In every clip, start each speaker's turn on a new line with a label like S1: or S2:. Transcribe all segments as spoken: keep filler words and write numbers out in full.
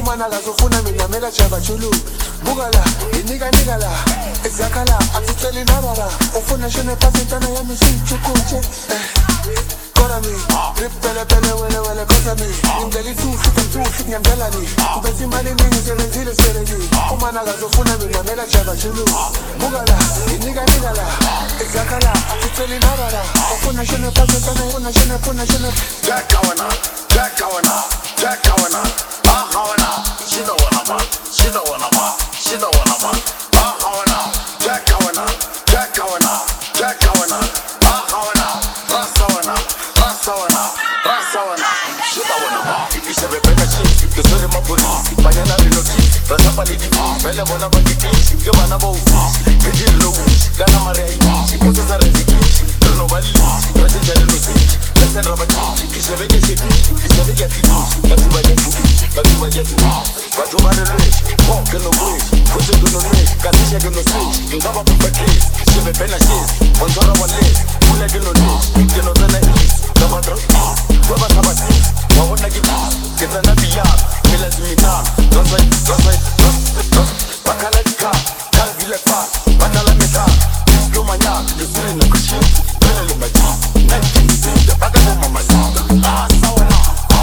S1: Umana lazofuna mina mela jaba chulu Buga la, inika nika la Ezaka la, atiteli nabara Ufuna shene pasentana ya misi chukunche Kora mi, rip pele pele wele wele kosa mi Indeli tu, sitem tu, sit nyamdela ni Kubezi mali mingi zile zile zile ni Umana lazofuna mina mela jaba chulu Buga la, inika nika la Ezaka la, atiteli nabara Ufuna shene pasentana, ufuna shene, ufuna shene
S2: Jack Kawana, Jack Kawana, Jack Kawana Ah Kawana, she don't wanna man, she don't wanna man, she don't wanna man Ah Kawana, Jack Kawana, Jack Kawana, Jack Kawana Ah Kawana, Rasawana, Rasawana, Rasawana She don't wanna man, if you better shit, the story my police Banana reloki, Rasapa lidi Bele mona bagiti, yo mana bo Kedi logo, Gana marei Ikosa za reziki, Rono bali Rasi jale no si, Lesen rabati Kishaveke shiki, kishaveke fiti Kati bajetu, kati bajetu Batu marele, Bon ke no bridge Kuze do no ne, Kasisha ke no switch Ngaba pupa case, Sheve pena shiz Onzora wale, Kule ke no nish Ke no zana is, Gaba dro is Weba sabati, Wawona gibi Ketana biyar, Mela zimita Rosai, Rosai, Rosai Bakala dika, Kal vile fa Bakala meta, Yo manya Yusuri na kushi, Pele le maji Nike nzinde, Bakala mama zinde Ah, sawana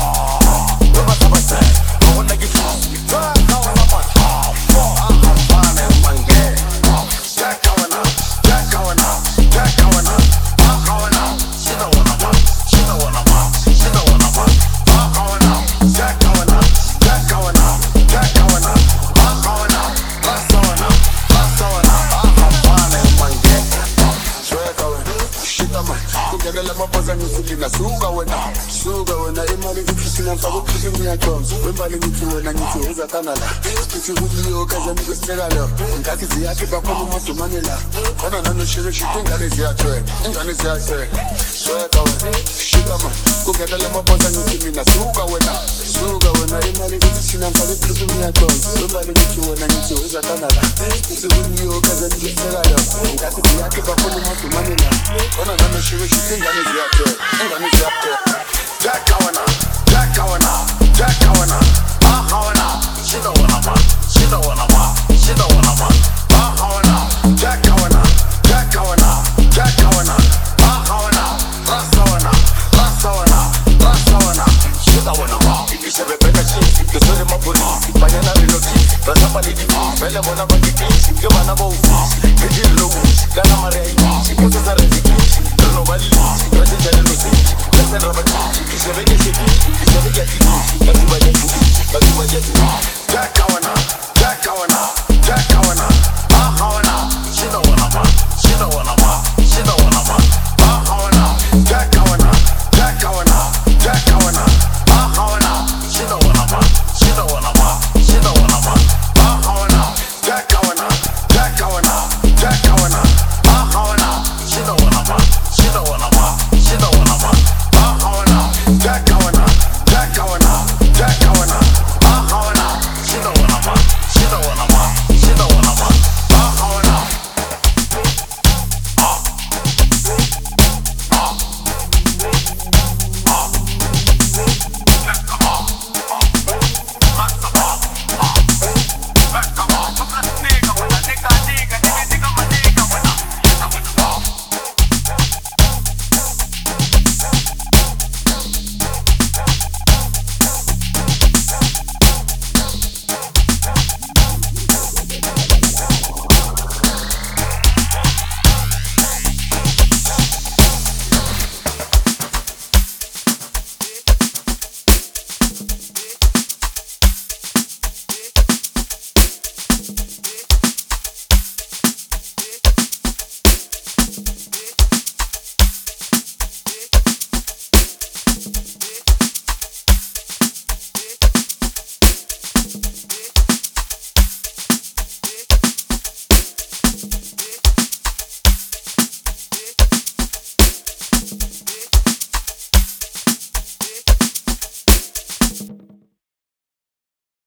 S2: Weba sabati, Wawona gibi Kawana man, Ah, Havane mange Jack Kawana, Jack Kawana, Jack Kawana Ah, Kawana, she don't wanna man, she don't wanna man, she don't wanna man Ah, Kawana, Jack Kawana, Jack Kawana, Jack Kawana Ah, Kawana, Rasawana, Rasawana Ah, Havane mange
S1: Shwe kawana, shita man Kugegele mapoza nyusuki na suga wena Suga wena, imali ngikisi na mfago kisi mnya chomzi Wembali ngiti wena ngiti uza kanala Kisi huli yo kaza niko stegalo Nkaki ziyaki bakomu masu manila Kona nano shire shiti ngani ziyatwe Ngani ziyatwe Shwe kawana, shita man Kugegele mapoza nyusuki na suga wena Suga wena, imali ngikisi na mfago kisi mnya chomzi Wembali ngiti wena ngiti uza kanala Kisi huli yo kaza niko stegalo Nkaki ziyaki bakomu masu manila Kona nano shire shiti ngani ziyatwe Ngani ziyatwe
S2: Jack Kawana, Jack Kawana, Jack Kawana Ah Kawana, she don't wanna man, she don't wanna man, she don't wanna man Ah Kawana, Jack Kawana, Jack Kawana, Jack Kawana Ah Kawana, Rasawana, Rasawana, Rasawana She don't wanna man, if you say better shit, the story my police Banana reloki, Rasapa lidi Bele mona bagiti, yo mana bo Kedi logo, Gana marei Ikosa za reziki, Rono bali Rasi jale no si, Lesen rabati Kishaveke shiki, kishaveke fiti Kati bajetu, kati bajetu Jack Kawana